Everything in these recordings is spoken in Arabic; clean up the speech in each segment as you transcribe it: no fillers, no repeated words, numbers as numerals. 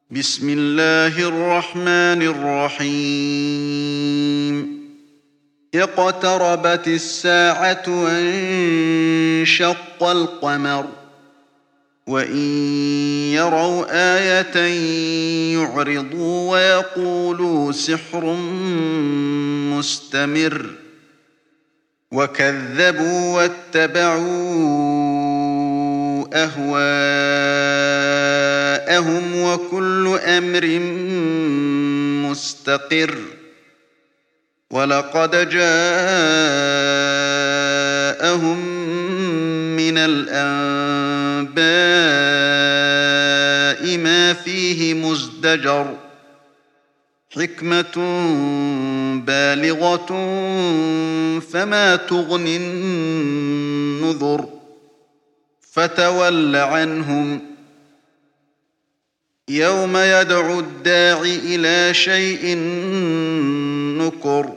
بسم الله الرحمن الرحيم اقتربت الساعة وانشق القمر وإن يروا آية يعرضوا ويقولوا سحر مستمر وكذبوا واتبعوا أهواءهم وكل أمر مستقر ولقد جاءهم من الأنباء ما فيه مزدجر حكمة بالغة فما تغني النذر فتول عنهم يوم يدعو الداع إلى شيء نكر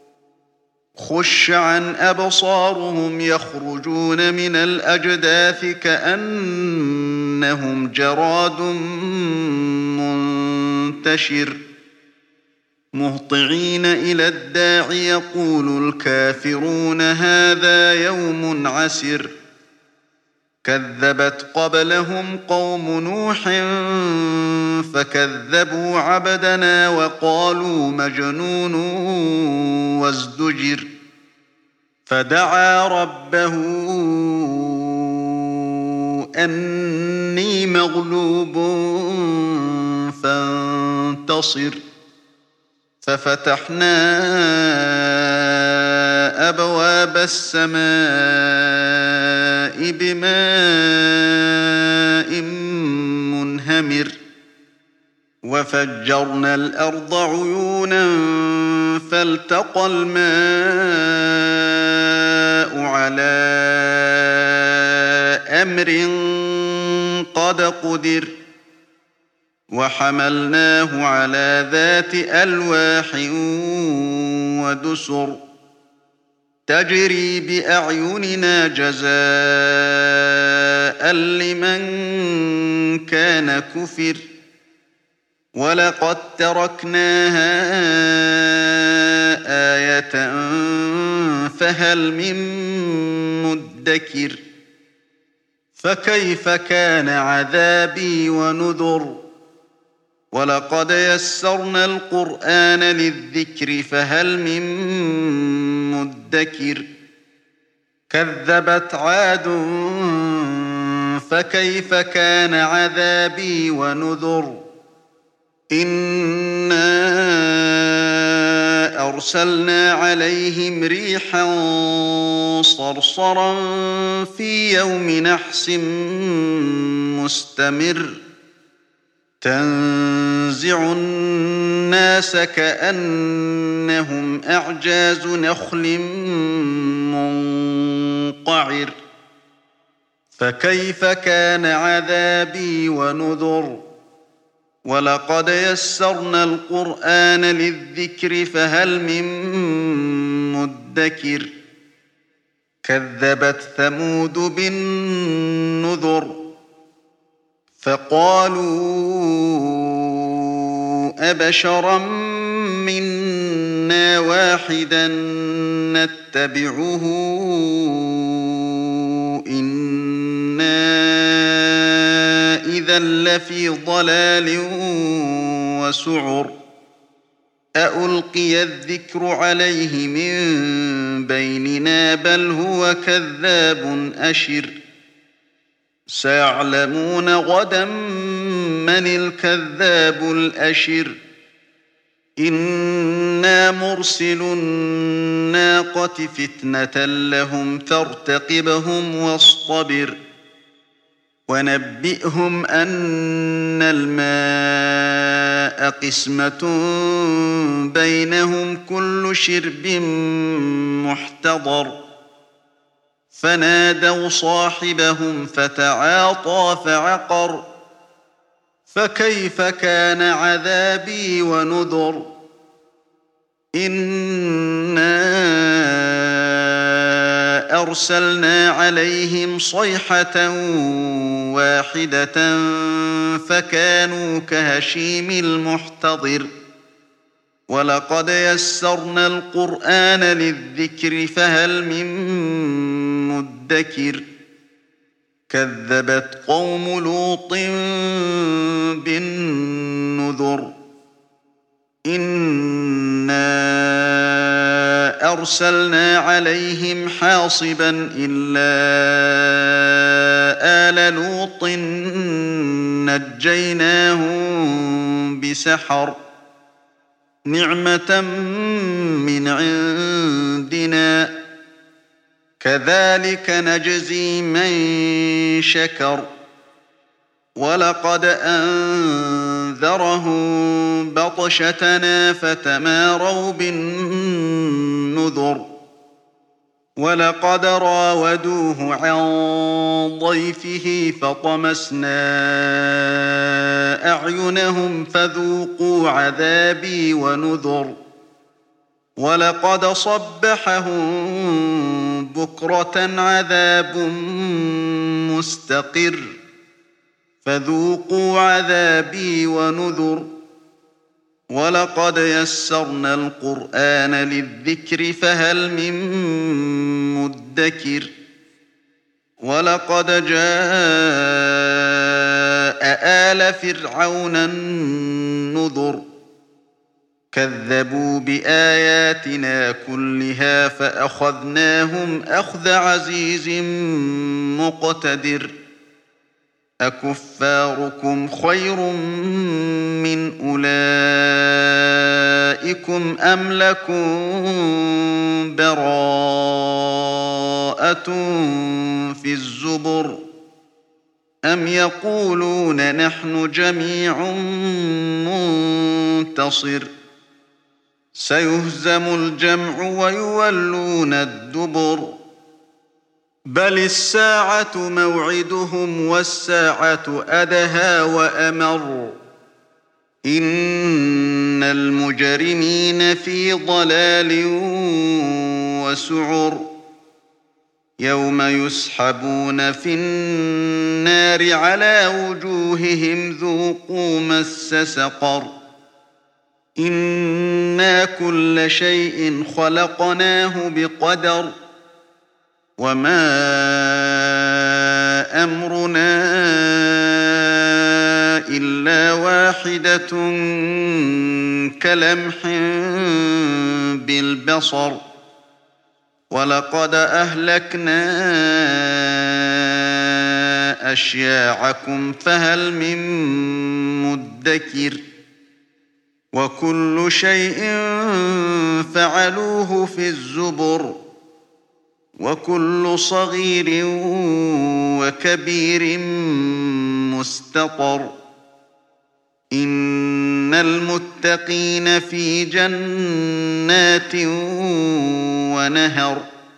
خش عن أبصارهم يخرجون من الأجداث كأنهم جراد منتشر مهطعين إلى الداع يقول الكافرون هذا يوم عسر كذبت قبلهم قوم نوح فكذبوا عبدنا وقالوا مجنون وازدجر فدعا ربه أني مغلوب فانتصر ففتحنا أبواب السماء بماء منهمر وفجرنا الأرض عيونا فالتقى الماء على أمر قد قدر وحملناه على ذات ألواح ودسر تجري بأعيننا جزاء لمن كان كفر ولقد تركناها آية فهل من مدكر فكيف كان عذابي ونذر ولقد يسرنا القرآن للذكر فهل من مدكر كذبت عاد فكيف كان عذابي ونذر إنا أرسلنا عليهم ريحا صرصرا في يوم نحس مستمر تنزع الناس كأنهم أعجاز نخل منقعر فكيف كان عذابي ونذر ولقد يسرنا القرآن للذكر فهل من مدكر كذبت ثمود بالنذر فقالوا أبشرا منا واحدا نتبعه إنا إذا لفي ضلال وسعر أألقي الذكر عليه من بيننا بل هو كذاب أشر سيعلمون غدا من الكذاب الأشر إنا مرسل الناقة فتنة لهم فارتقبهم واصطبر ونبئهم أن الماء قسمة بينهم كل شرب محتضر فنادوا صاحبهم فتعاطى فعقر فكيف كان عذابي ونذر إنا أرسلنا عليهم صيحة واحدة فكانوا كهشيم المحتضر ولقد يسرنا القرآن للذكر فهل من مدكر كذبت قوم لوط بالنذر إنا أرسلنا عليهم حاصبا إلا آل لوط نجيناهم بسحر نعمة من عندنا كذلك نجزي من شكر ولقد أنذرهم بطشتنا فتماروا بالنذر ولقد راودوه عن ضيفه فطمسنا أعينهم فذوقوا عذابي ونذر ولقد صبحهم بكرة عذاب مستقر فذوقوا عذابي ونذر ولقد يسرنا القرآن للذكر فهل من مدكر ولقد جاء آل فرعون النذر كذبوا بآياتنا كلها فأخذناهم أخذ عزيز مقتدر أكفاركم خير من أولئكم أم لكم براءة في الزبر أم يقولون نحن جميع منتصر سيهزم الجمع ويولون الدبر بل الساعة موعدهم والساعة أدهى وأمر إن المجرمين في ضلال وسعر يوم يسحبون في النار على وجوههم ذوقوا مس سقر إنا كل شيء خلقناه بقدر وما أمرنا إلا واحدة كلمح بالبصر ولقد أهلكنا أشياعكم فهل من مدكر وكل شيء فعلوه في الزبر وكل صغير وكبير مستطر إن المتقين في جنات ونهر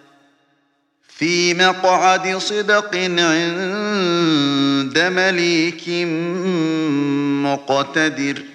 في مقعد صدق عند مليك مقتدر